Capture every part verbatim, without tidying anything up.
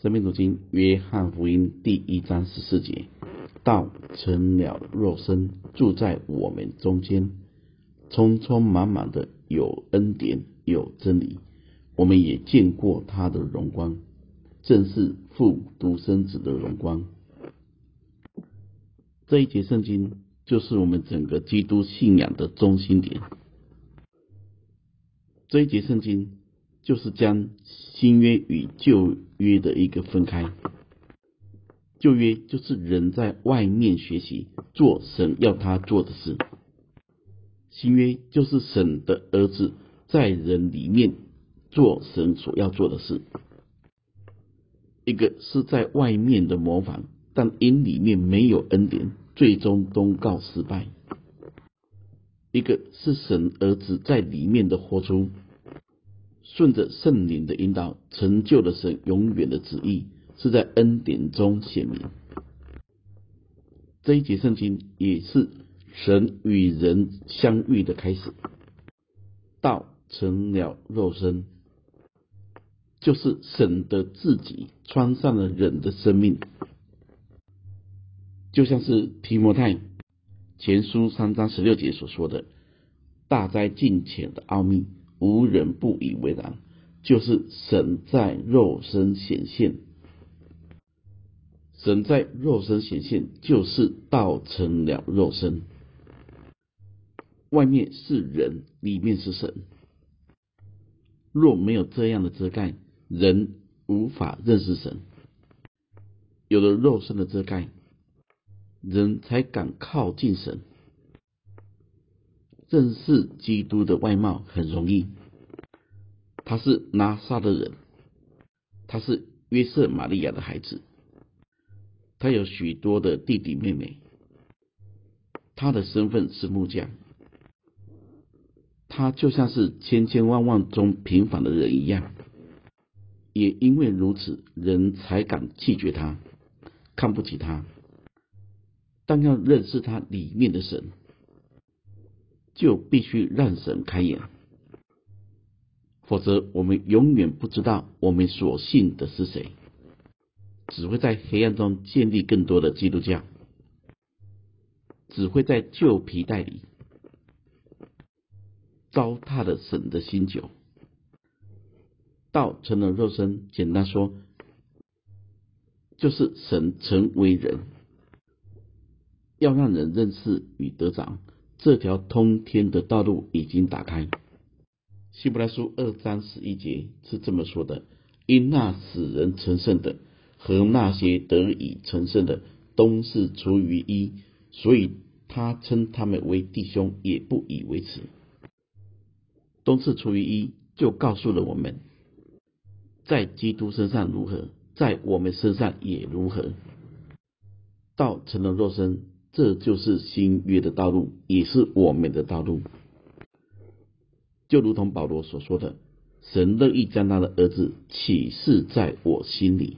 生命读经约翰福音第一章十四节，道成了肉身，住在我们中间，充充满满的有恩典有真理。我们也见过他的荣光，正是父独生子的荣光。这一节圣经就是我们整个基督信仰的中心点。这一节圣经就是将新约与旧约的一个分开。旧约就是人在外面学习做神要他做的事，新约就是神的儿子在人里面做神所要做的事。一个是在外面的模仿，但因里面没有恩典，最终终告失败。一个是神儿子在里面的活出，顺着圣灵的引导，成就了神永远的旨意，是在恩典中显明。这一节圣经也是神与人相遇的开始。道成了肉身，就是神的自己穿上了人的生命，就像是提摩太前书三章十六节所说的，大哉近前的奥秘，无人不以为然，就是神在肉身显现。神在肉身显现，就是道成了肉身。外面是人，里面是神。若没有这样的遮盖，人无法认识神。有了肉身的遮盖，人才敢靠近神。认识基督的外貌很容易，他是拿撒勒人，他是约瑟玛利亚的孩子，他有许多的弟弟妹妹，他的身份是木匠，他就像是千千万万中平凡的人一样。也因为如此，人才敢弃绝他，看不起他。但要认识他里面的神，就必须让神开眼，否则我们永远不知道我们所信的是谁，只会在黑暗中建立更多的基督教，只会在旧皮带里糟蹋了神的新酒。道成了肉身，简单说就是神成为人，要让人认识与得着，这条通天的道路已经打开。希伯来书二章十一节是这么说的，因那使人成圣的和那些得以成圣的都是出于一，所以他称他们为弟兄，也不以为耻。都是出于一，就告诉了我们，在基督身上如何，在我们身上也如何。道成了肉身，这就是新约的道路，也是我们的道路。就如同保罗所说的，神乐意将他的儿子启示在我心里。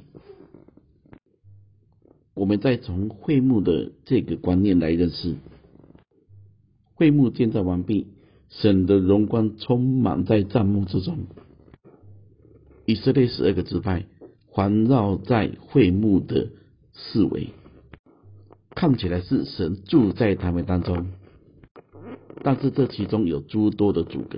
我们再从会幕的这个观念来认识，会幕建造完毕，神的荣光充满在帐幕之中。以色列十二个支派环绕在会幕的四围，看起来是神住在他们当中，但是这其中有诸多的阻隔。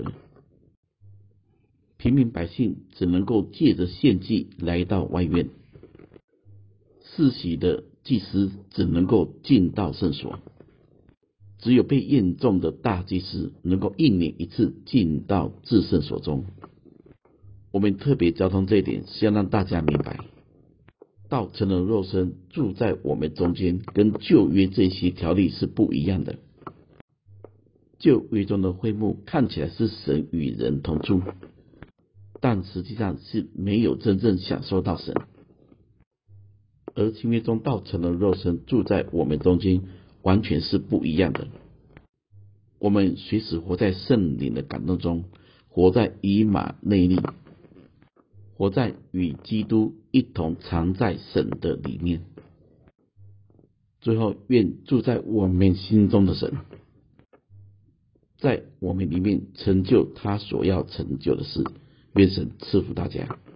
平民百姓只能够借着献祭来到外院，世袭的祭司只能够进到圣所，只有被验中的大祭司能够一年一次进到至圣所中。我们特别交通这一点，是要让大家明白，道成了肉身，住在我们中间，跟旧约这些条例是不一样的。旧约中的会幕看起来是神与人同住，但实际上是没有真正享受到神。而新约中道成了肉身，住在我们中间，完全是不一样的。我们随时活在圣灵的感动中，活在以马内利，活在与基督一同藏在神的里面。最后，愿住在我们心中的神，在我们里面成就他所要成就的事。愿神赐福大家。